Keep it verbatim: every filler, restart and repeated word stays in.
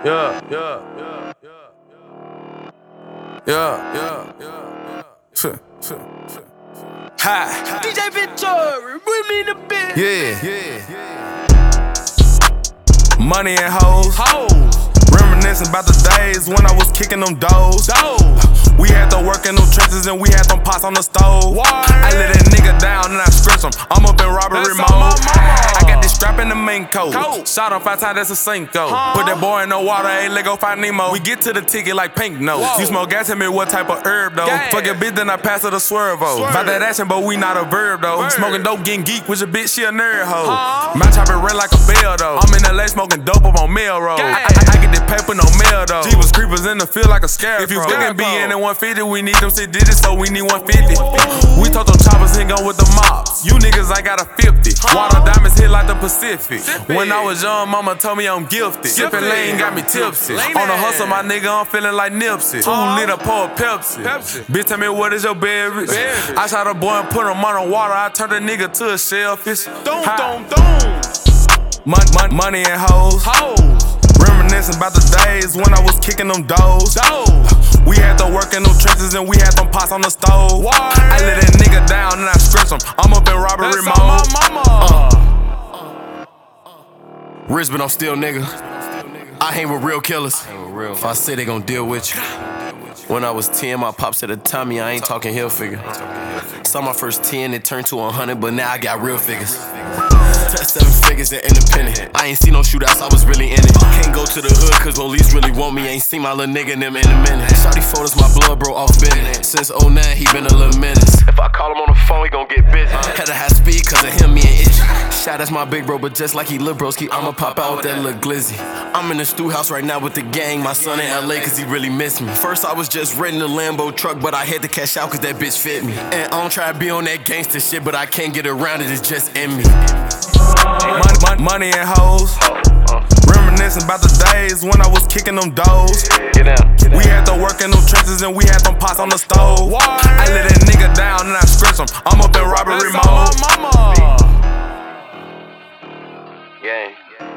yeah, yeah, yeah, yeah, yeah, yeah, yeah. Ha! D J Ventura, bring me the bit. Yeah, yeah. Money and hoes, Hoes, reminiscing about the days when I was kicking them doors. doors. We had to work in them trenches and we had them pots on the stove. What? I let that nigga down and I stretch him. I'm up in robbery That's mode. on my mama. I got this strap in the main coat. Coat. Shot him five times, that's a Cinco. Huh? Put that boy in the water, hey, let go find Nemo. We get to the ticket like pink nose. Whoa. You smoke gas, tell me what type of herb though. Gas. Fuck your bitch, then I pass her the swervo. Swerve. About that action, but we not a verb though. Verb. Smoking dope, getting geek with your bitch, she a nerd hoe. Huh? My chopper ran like a bell though. I'm in L A smoking dope up on Melrose. I, Gas. I, I get this paper, no mail though. Jeepers creepers in the field like a scarecrow. If you fucking be in at one fifty, we need them shit digits, so we need one fifty. We told them choppers hang on with the mops. You niggas ain't got a fifty. Water diamonds hit like the Pacific. When I was young, mama told me I'm gifted. Sippin' lean got me tipsy. Lean On the ass. hustle, my nigga, I'm feeling like Nipsey. Two Huh? liter pour Pepsi. Pepsi. Bitch, tell me what is your beverage? Beverage. I shot a boy and put him on the water. I turned a nigga to a shellfish. Doom, Ha. doom, doom. Mon- mon- money and hoes. Hoes, Reminiscing about the days when I was kicking them doors. doors. We had to work in them trenches and we had them pots on the stove. What? I let that nigga down and I stretch him. I'm up in robbery That's mode. on my mama. Rich, but I'm still nigga. I hang with real killers. If I say they gon' deal with you. When I was ten, my pop said to Tommy, I ain't talking hill figure. Saw my first ten, it turned to a hundred, but now I got real figures. Touch seven figures and independent. I ain't seen no shootouts, I was really in it. Can't go to the hood, cause police really want me. Ain't seen my little nigga in them in a minute. Shawty photos, my blood bro off Bennett. Since oh nine, he been a little menace. If I call him on the phone, he gon' get busy. Had to high speed, cause of him, me and Itch. Shot as my big bro, but just like he little broski, I'ma pop out with that little glizzy. I'm in the stew house right now with the gang. My son in L A, cause he really miss me. First, I was just renting a Lambo truck, but I had to cash out, cause that bitch fit me. And I don't try to be on that gangster shit, but I can't get around it, it's just in me. Money, money, money and hoes. Reminiscing about the days when I was kicking them doors. Get down. We had to work in them trenches and we had them pots on the stove. What? I let that nigga down and I stretch him. I'm up in robbery That's on mode. my mama. Gang.